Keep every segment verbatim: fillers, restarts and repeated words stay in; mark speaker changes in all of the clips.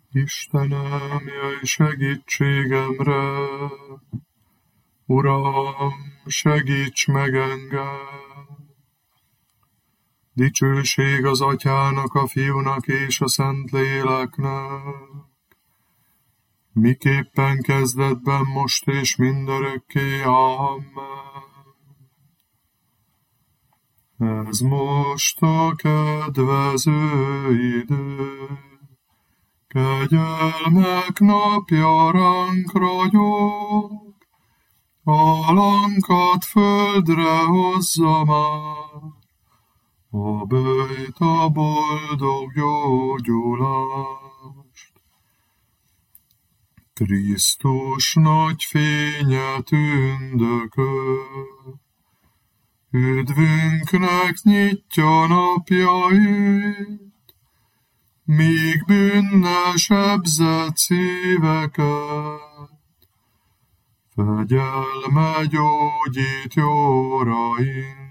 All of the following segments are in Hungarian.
Speaker 1: Istenem, jöjj segítségemre, Uram, segíts meg engem! Dicsőség az Atyának, a Fiúnak és a Szentléleknek, miképpen kezdetben, most és mindörökké. Amen. Ez most a kedvező idő, kegyelmek napja ránk ragyog, alankat földre hozza már, a böjt a boldog gyógyulást. Krisztus nagy fénye tündököl, üdvünknek nyitja napjait, míg bűnnel sebzett szíveket fegyelme gyógyít jóraint.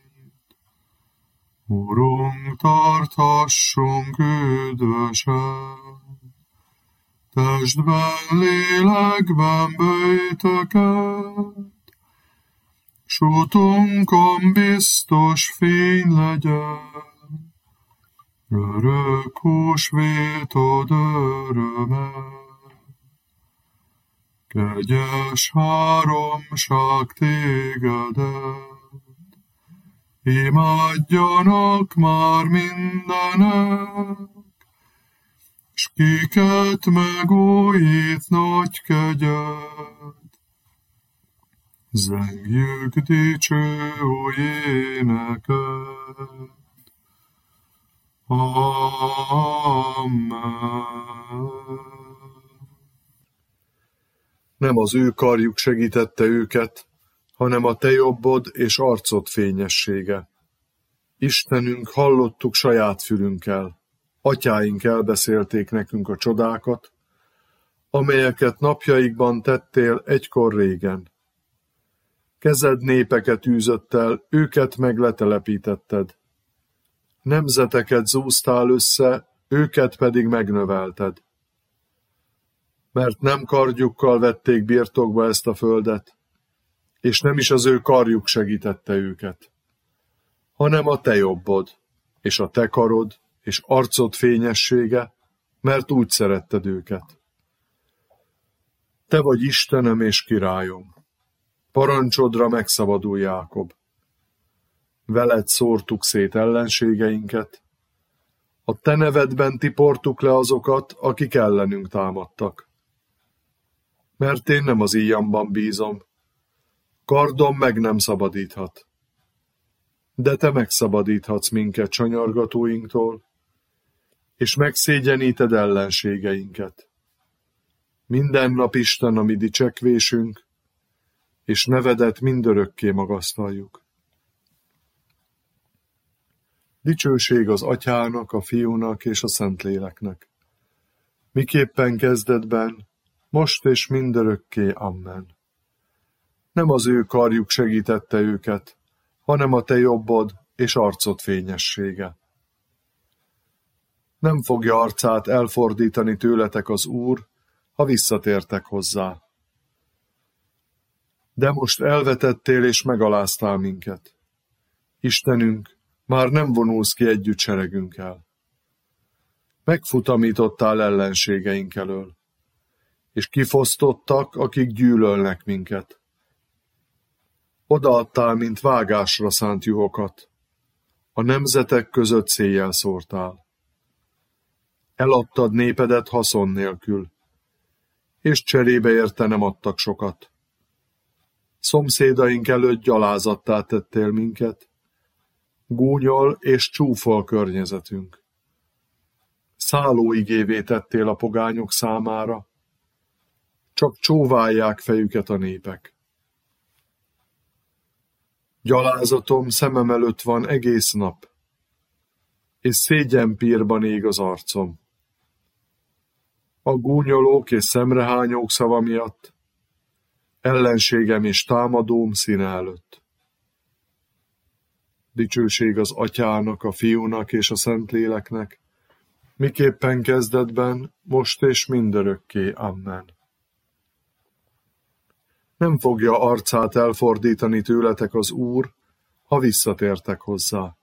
Speaker 1: Urunk, tarthassunk üdvösen, testben, lélekben böjtöket, s utunkon biztos fény legyen, örök húsvétod öröme. Kegyes háromság tégedet, imádjanak már mindenek, s kiket megújít nagy kegyed. Zengjük dicső új éneket. Amen.
Speaker 2: Nem az ő karjuk segítette őket, hanem a te jobbod és arcod fényessége. Istenünk, hallottuk saját fülünkkel, atyáink elbeszélték nekünk a csodákat, amelyeket napjaikban tettél egykor régen. Kezed népeket űzött el, őket meg letelepítetted. Nemzeteket zúztál össze, őket pedig megnövelted. Mert nem kardjukkal vették birtokba ezt a földet, és nem is az ő karjuk segítette őket, hanem a te jobbod, és a te karod, és arcod fényessége, mert úgy szeretted őket. Te vagy Istenem és királyom, parancsodra megszabadul Jákob. Veled szórtuk szét ellenségeinket, a te nevedben tiportuk le azokat, akik ellenünk támadtak. Mert én nem az íjamban bízom, kardom meg nem szabadíthat. De te megszabadíthatsz minket sanyargatóinktól, és megszégyeníted ellenségeinket. Minden nap Isten a mi dicsekvésünk, és nevedet mindörökké magasztaljuk. Dicsőség az Atyának, a Fiúnak és a Szentléleknek, miképpen kezdetben, most és mindörökké. Amen. Nem az ő karjuk segítette őket, hanem a te jobbod és arcod fényessége. Nem fogja arcát elfordítani tőletek az Úr, ha visszatértek hozzá. De most elvetettél és megaláztál minket. Istenünk, már nem vonulsz ki együtt seregünkkel. Megfutamítottál ellenségeink elől, és kifosztottak, akik gyűlölnek minket. Odaadtál, mint vágásra szánt juhokat, a nemzetek között széjjel szórtál. Eladtad népedet haszon nélkül, és cserébe érte nem adtak sokat. Szomszédaink előtt gyalázattá tettél minket, gúnyol és csúfol környezetünk. Szállóigévé tettél a pogányok számára, csak csóválják fejüket a népek. Gyalázatom szemem előtt van egész nap, és szégyenpírban ég az arcom. A gúnyolók és szemrehányók szava miatt, ellenségem és támadóm színe előtt. Dicsőség az Atyának, a Fiúnak és a Szentléleknek, miképpen kezdetben, most és mindörökké. Amen. Nem fogja arcát elfordítani tőletek az Úr, ha visszatértek hozzá.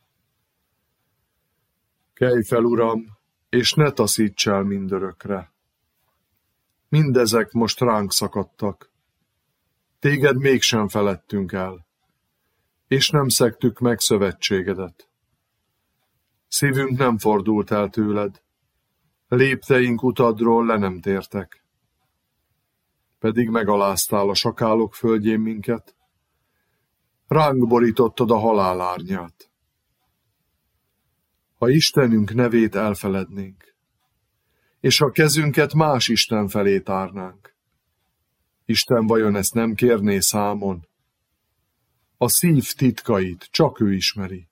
Speaker 2: Kelj fel, Uram, és ne taszíts el mindörökre. Mindezek most ránk szakadtak. Téged mégsem feledtünk el, és nem szegtük meg szövetségedet. Szívünk nem fordult el tőled, lépteink utadról le nem tértek. Pedig megaláztál a sakálok földjén minket, ránk borítottad a halál árnyát. Ha Istenünk nevét elfelednénk, és a kezünket más Isten felé tárnánk, Isten vajon ezt nem kérné számon? A szív titkait csak ő ismeri.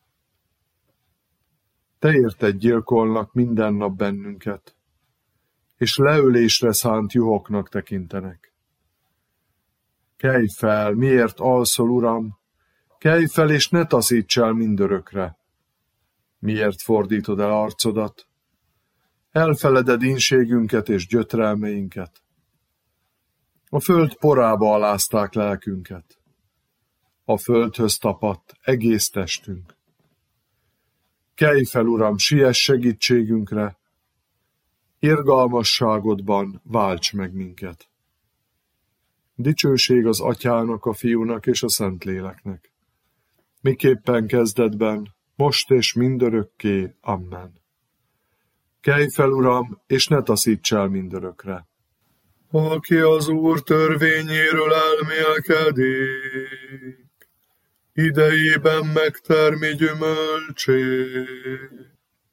Speaker 2: Te érted gyilkolnak minden nap bennünket, és leölésre szánt juhoknak tekintenek. Kelj fel, miért alszol, Uram? Kelj fel, és ne taszíts el mindörökre. Miért fordítod el arcodat? Elfeleded ínségünket és gyötrelmeinket. A föld porába alázták lelkünket. A földhöz tapadt egész testünk. Kelj fel, Uram, siess segítségünkre, irgalmasságodban válts meg minket. Dicsőség az Atyának, a Fiúnak és a Szentléleknek, miképpen kezdetben, most és mindörökké. Amen. Kelj fel, Uram, és ne taszíts el mindörökre.
Speaker 1: Aki az Úr törvényéről elmélkedik, idejében megtermi gyümölcsét.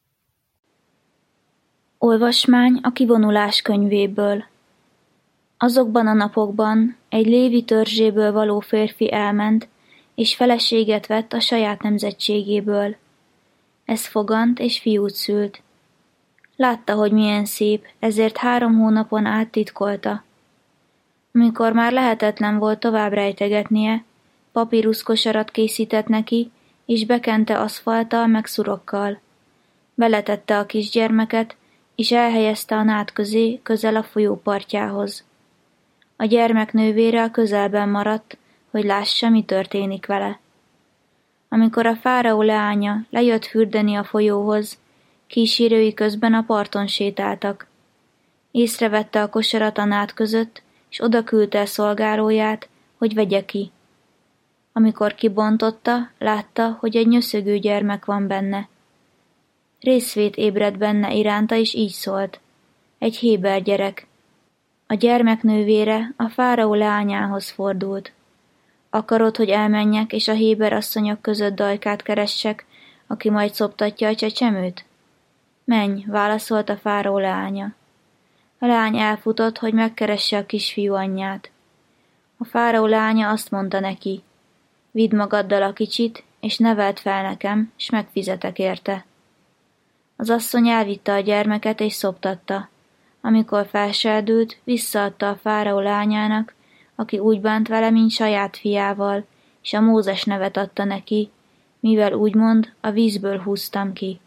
Speaker 3: Olvasmány a kivonulás könyvéből. Azokban a napokban egy Lévi törzséből való férfi elment, és feleséget vett a saját nemzetségéből. Ez fogant és fiút szült. Látta, hogy milyen szép, ezért három hónapon át titkolta. Amikor már lehetetlen volt tovább rejtegetnie, papíruszkosarat készített neki, és bekente aszfalttal meg szurokkal. Beletette a kisgyermeket, és elhelyezte a nád közé, közel a folyó partjához. A gyermek nővére a közelben maradt, hogy lássa, mi történik vele. Amikor a fáraó leánya lejött fürdeni a folyóhoz, kísérői közben a parton sétáltak. Észrevette a kosarat a nád között, és odaküldte a szolgálóját, hogy vegye ki. Amikor kibontotta, látta, hogy egy nyöszögő gyermek van benne. Részvét ébredt benne iránta, és így szólt: egy héber gyerek. A gyermek nővére a fáraó leányához fordult. Akarod, hogy elmenjek, és a héber asszonyok között dajkát keressek, aki majd szoptatja a csecsemőt? Menj, válaszolt a fáraó leánya. A leány elfutott, hogy megkeresse a kisfiú anyját. A fáraó leánya azt mondta neki: vidd magaddal a kicsit, és neveld fel nekem, s megfizetek érte. Az asszony elvitte a gyermeket, és szoptatta. Amikor felseldült, visszaadta a fáraó lányának, aki úgy bánt vele, mint saját fiával, és a Mózes nevet adta neki, mivel úgymond a vízből húztam ki.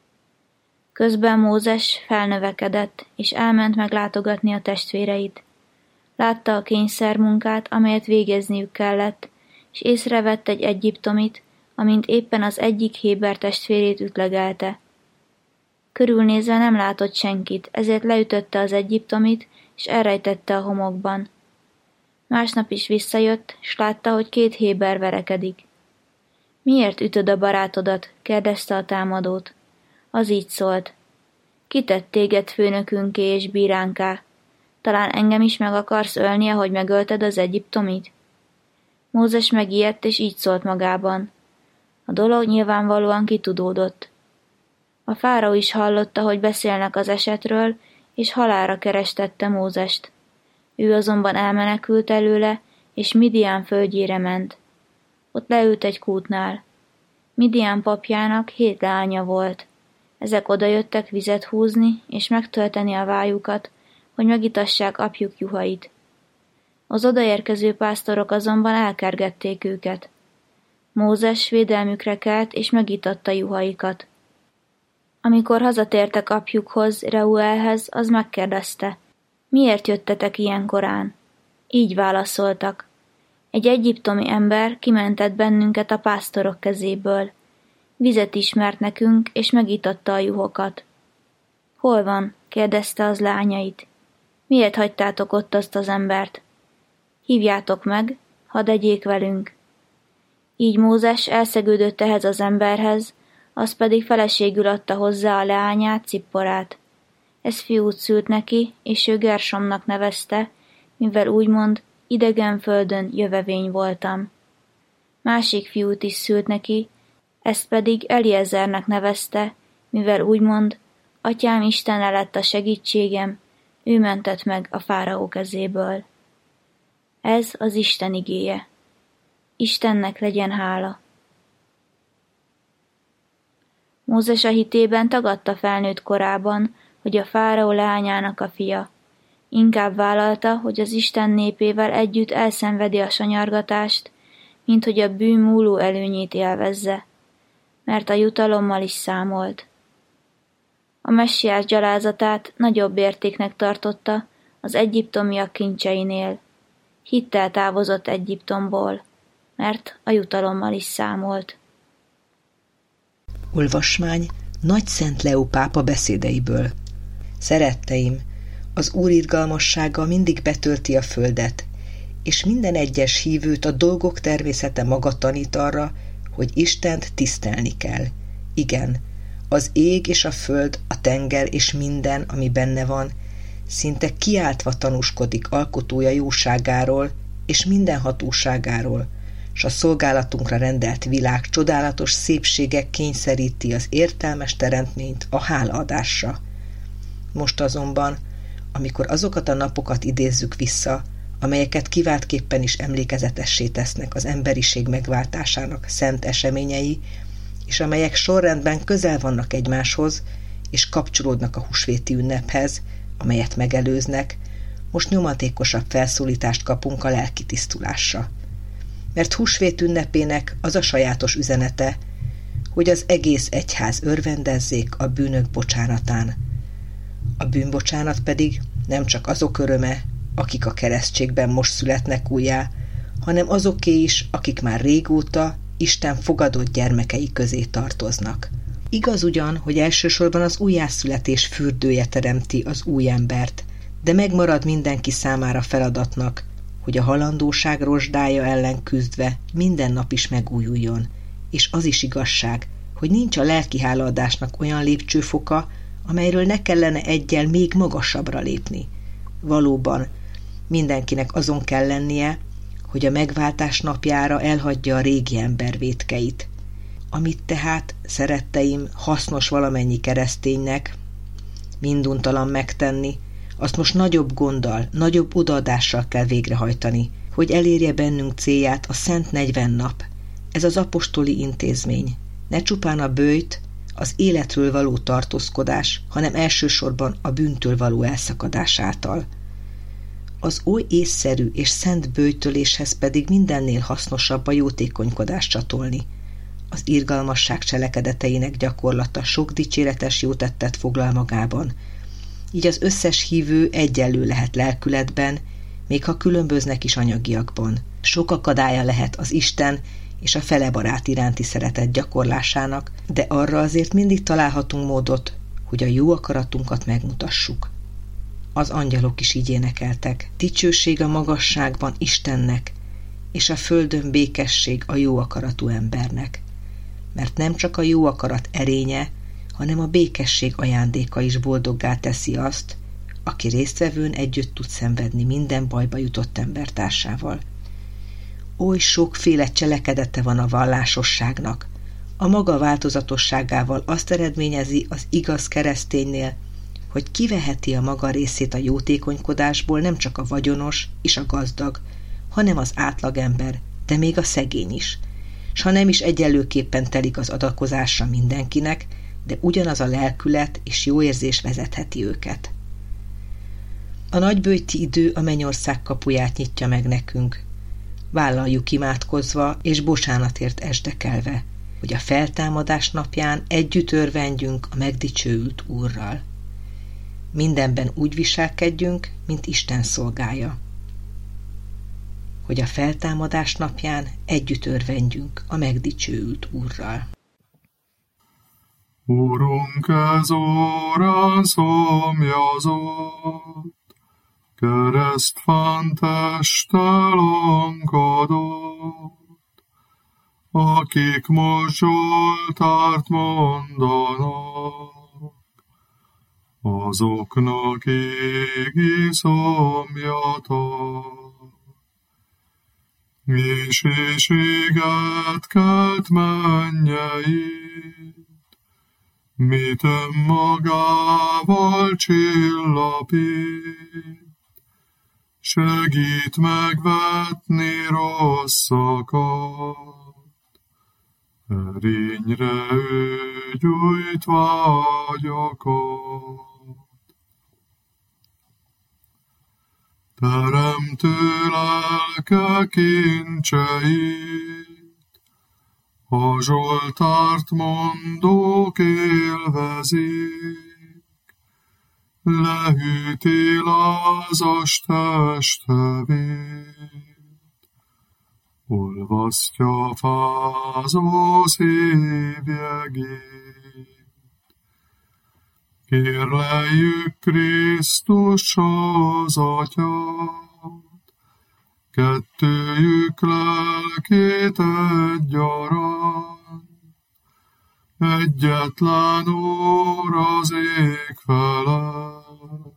Speaker 3: Közben Mózes felnövekedett, és elment meglátogatni a testvéreit. Látta a kényszermunkát, amelyet végezniük kellett, és észrevett egy egyiptomit, amint éppen az egyik héber testvérét ütlegelte. Körülnézve nem látott senkit, ezért leütötte az egyiptomit, és elrejtette a homokban. Másnap is visszajött, s látta, hogy két héber verekedik. Miért ütöd a barátodat? kérdezte a támadót. Az így szólt: ki tett téged főnökünké és bíránká? Talán engem is meg akarsz ölni, ahogy megölted az egyiptomit? Mózes megijedt, és így szólt magában: a dolog nyilvánvalóan kitudódott. A fáraó is hallotta, hogy beszélnek az esetről, és halálra kerestette Mózest. Ő azonban elmenekült előle, és Midián földjére ment. Ott leült egy kútnál. Midián papjának hét leánya volt. Ezek odajöttek vizet húzni, és megtölteni a vájukat, hogy megitassák apjuk juhait. Az odaérkező pásztorok azonban elkergették őket. Mózes védelmükre kelt, és megitatta juhaikat. Amikor hazatértek apjukhoz, Reuelhez, az megkérdezte, miért jöttetek ilyen korán? Így válaszoltak. Egy egyiptomi ember kimentett bennünket a pásztorok kezéből. Vizet ismert nekünk, és megitatta a juhokat. Hol van? Kérdezte az lányait. Miért hagytátok ott azt az embert? Hívjátok meg, hadd egyék velünk. Így Mózes elszegődött ehhez az emberhez, az pedig feleségül adta hozzá a leányát, Cipporát. Ez fiút szült neki, és ő Gersomnak nevezte, mivel úgymond idegen földön jövevény voltam. Másik fiút is szült neki, ezt pedig Eliezernek nevezte, mivel úgymond atyám Istene lett a segítségem, ő mentett meg a fáraó kezéből. Ez az Isten igéje. Istennek legyen hála. Mózes a hitében tagadta felnőtt korában, hogy a fáraó leányának a fia. Inkább vállalta, hogy az Isten népével együtt elszenvedi a sanyargatást, mint hogy a bűn múló előnyét élvezze, mert a jutalommal is számolt. A messiás gyalázatát nagyobb értéknek tartotta az egyiptomiak kincseinél. Hittel távozott Egyiptomból, mert a jutalommal is számolt.
Speaker 4: Olvasmány Nagy Szent Leó pápa beszédeiből. Szeretteim, az Úr irgalmassága mindig betölti a földet, és minden egyes hívőt a dolgok természete maga tanít arra, hogy Istent tisztelni kell. Igen, az ég és a föld, a tenger és minden, ami benne van, szinte kiáltva tanúskodik alkotója jóságáról és minden hatóságáról, s a szolgálatunkra rendelt világ csodálatos szépsége kényszeríti az értelmes teremtményt a hálaadásra. Most azonban, amikor azokat a napokat idézzük vissza, amelyeket kiváltképpen is emlékezetessé tesznek az emberiség megváltásának szent eseményei, és amelyek sorrendben közel vannak egymáshoz, és kapcsolódnak a húsvéti ünnephez, amelyet megelőznek, most nyomatékosabb felszólítást kapunk a lelki tisztulásra. Mert húsvét ünnepének az a sajátos üzenete, hogy az egész egyház örvendezzék a bűnök bocsánatán. A bűnbocsánat pedig nem csak azok öröme, akik a keresztségben most születnek újjá, hanem azoké is, akik már régóta Isten fogadott gyermekei közé tartoznak. Igaz ugyan, hogy elsősorban az újjászületés fürdője teremti az új embert, de megmarad mindenki számára feladatnak, hogy a halandóság rozsdája ellen küzdve minden nap is megújuljon. És az is igazság, hogy nincs a lelki hálaadásnak olyan lépcsőfoka, amelyről ne kellene eggyel még magasabbra lépni. Valóban, mindenkinek azon kell lennie, hogy a megváltás napjára elhagyja a régi ember vétkeit. Amit tehát, szeretteim, hasznos valamennyi kereszténynek minduntalan megtenni, azt most nagyobb gonddal, nagyobb odaadással kell végrehajtani, hogy elérje bennünk célját a szent negyven nap. Ez az apostoli intézmény. Ne csupán a böjt, az életről való tartózkodás, hanem elsősorban a bűntől való elszakadás által. Az oly észszerű és szent böjtöléshez pedig mindennél hasznosabb a jótékonykodást csatolni. Az irgalmasság cselekedeteinek gyakorlata sok dicséretes jótettet foglal magában. Így az összes hívő egyenlő lehet lelkületben, még ha különböznek is anyagiakban. Sok akadálya lehet az Isten és a fele barát iránti szeretet gyakorlásának, de arra azért mindig találhatunk módot, hogy a jó akaratunkat megmutassuk. Az angyalok is így énekeltek. Dicsőség a magasságban Istennek, és a földön békesség a jó akaratú embernek. Mert nem csak a jó akarat erénye, hanem a békesség ajándéka is boldoggá teszi azt, aki résztvevőn együtt tud szenvedni minden bajba jutott embertársával. Oly sokféle cselekedete van a vallásosságnak. A maga változatosságával azt eredményezi az igaz kereszténynél, hogy kiveheti a maga részét a jótékonykodásból nem csak a vagyonos és a gazdag, hanem az átlagember, de még a szegény is. S ha nem is egyenlőképpen telik az adakozásra mindenkinek, de ugyanaz a lelkület és jó érzés vezetheti őket. A nagyböjti idő a mennyország kapuját nyitja meg nekünk. Vállaljuk imádkozva és bocsánatért esdekelve. hogy a feltámadás napján együtt örvendjünk a megdicsőült Úrral. Mindenben úgy viselkedjünk, mint Isten szolgája. Hogy a feltámadás napján együtt örvendjünk a megdicsőült Úrral.
Speaker 1: Urunk, ez órán szomjazott, keresztfán testelankadott, akik most Zsoltárt mondanak, azoknak égi szomjatok. És éjséget kelt mennyeit, mit önmagával csillapít, segít megvetni rosszakat, erényre ő gyújt vágyakat. Teremtő lelke kincseit, a Zsoltárt mondók élvezik, lehűti lázas testvét, olvasztja fázó szívjegét. Kérleljük Krisztus az Atyát, kettőjük lelkét egyaránt, egyetlen Úr az ég felett.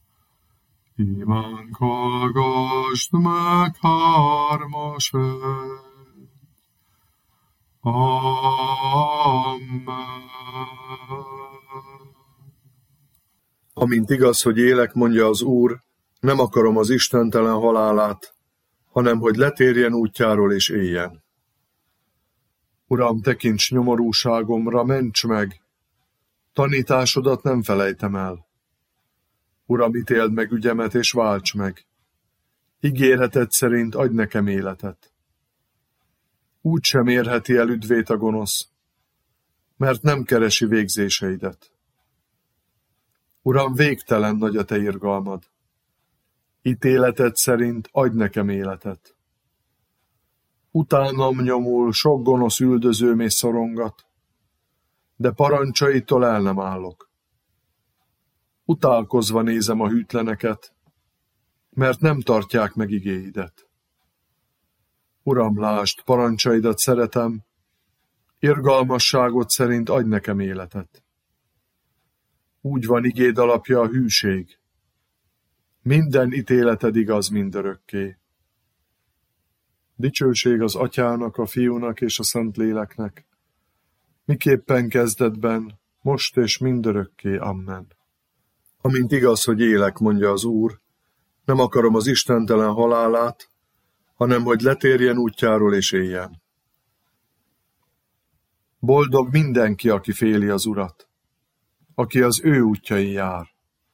Speaker 1: Imánk hallgasd meg, hármas egy. Amen.
Speaker 2: Amint igaz, hogy élek, mondja az Úr, nem akarom az istentelen halálát, hanem hogy letérjen útjáról és éljen. Uram, tekints nyomorúságomra, ments meg! Tanításodat nem felejtem el. Uram, ítéld meg ügyemet és válts meg! Ígéreted szerint adj nekem életet. Úgy sem érheti el üdvét a gonosz, mert nem keresi végzéseidet. Uram, végtelen nagy a te irgalmad. Ítéleted szerint adj nekem életet. Utánam nyomul sok gonosz üldözőm és szorongat, de parancsaitól el nem állok. Utálkozva nézem a hűtleneket, mert nem tartják meg igéidet. Uram, lásd, parancsaidat szeretem, irgalmasságod szerint adj nekem életet. Úgy van igéd alapja a hűség. Minden ítéleted igaz mindörökké. Dicsőség az Atyának, a Fiúnak és a Szentléleknek, miképpen kezdetben, most és mindörökké. Amen. Amint igaz, hogy élek, mondja az Úr, nem akarom az istentelen halálát, hanem hogy letérjen útjáról és éljen. Boldog mindenki, aki féli az Urat, aki az ő útjain jár.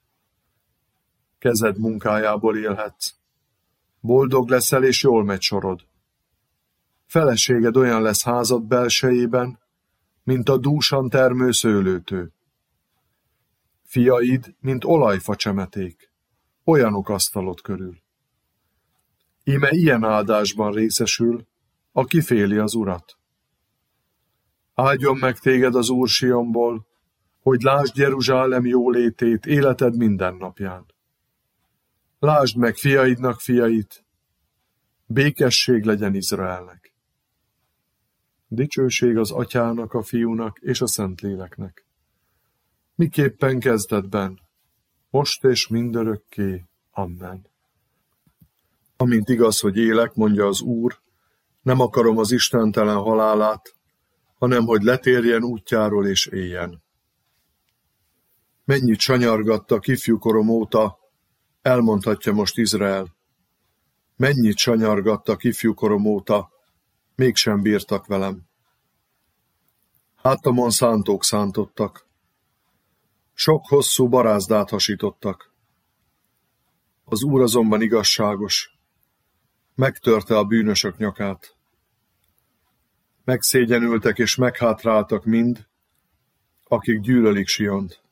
Speaker 2: Kezed munkájából élhetsz. Boldog leszel, és jól megy sorod. Feleséged olyan lesz házad belsejében, mint a dúsan termő szőlőtő. Fiaid, mint olajfa csemeték, olyanok asztalod körül. Íme ilyen áldásban részesül, aki féli az Urat. Áldjon meg téged az Úr Sionból, hogy lásd Jeruzsálem jólétét életed minden napján. Lásd meg fiaidnak fiait, békesség legyen Izraelnek. Dicsőség az Atyának, a Fiúnak és a Szentléleknek. Miképpen kezdetben, most és mindörökké. Amen. Amint igaz, hogy élek, mondja az Úr, nem akarom az istentelen halálát, hanem hogy letérjen útjáról és éljen. Mennyit sanyargattak ifjúkorom óta, elmondhatja most Izrael. Mennyit sanyargattak ifjúkorom óta, mégsem bírtak velem. Hátamon szántók szántottak. Sok hosszú barázdát hasítottak. Az Úr azonban igazságos, megtörte a bűnösök nyakát. Megszégyenültek és meghátráltak mind, akik gyűlölik Siont.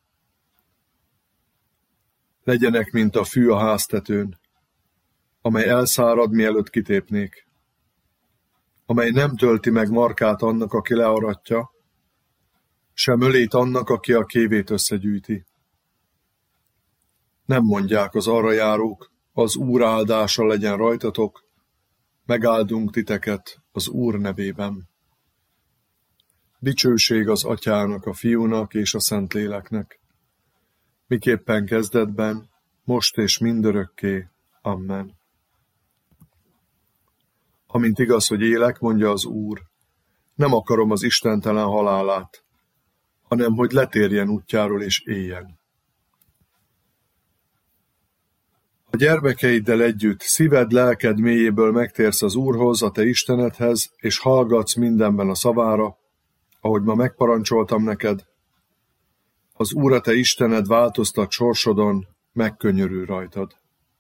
Speaker 2: Legyenek, mint a fű a háztetőn, amely elszárad, mielőtt kitépnék, amely nem tölti meg markát annak, aki learatja, sem ölét annak, aki a kévét összegyűjti. Nem mondják az arra járók, az Úr áldása legyen rajtatok, megáldunk titeket az Úr nevében. Dicsőség az Atyának, a Fiúnak és a Szentléleknek, miképpen kezdetben, most és mindörökké. Amen. Amint igaz, hogy élek, mondja az Úr, nem akarom az istentelen halálát, hanem hogy letérjen útjáról és éljen. A gyermekeiddel együtt szíved, lelked mélyéből megtérsz az Úrhoz, a te Istenedhez, és hallgatsz mindenben a szavára, ahogy ma megparancsoltam neked, az Úr a te Istened változtat sorsodon, megkönyörül rajtad.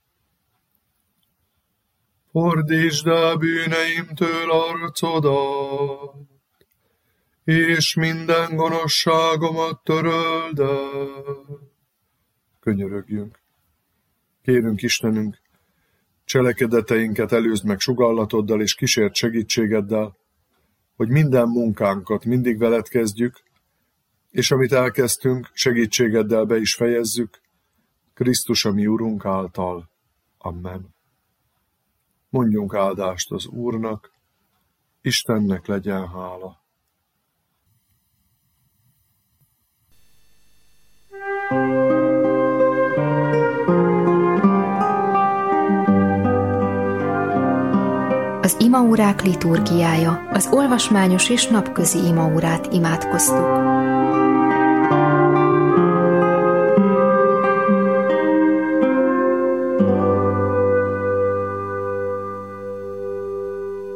Speaker 2: Fordítsd el bűneimtől arcodat, és minden gonoszságomat töröld el. Könyörögjünk. Kérünk Istenünk, cselekedeteinket előzd meg sugallatoddal és kísért segítségeddel, hogy minden munkánkat mindig veled kezdjük, és amit elkezdtünk, segítségeddel be is fejezzük, Krisztus a mi Urunk által. Amen. Mondjunk áldást az Úrnak, Istennek legyen hála.
Speaker 5: Az imaórák liturgiája, az olvasmányos és napközi imaórát imádkoztuk.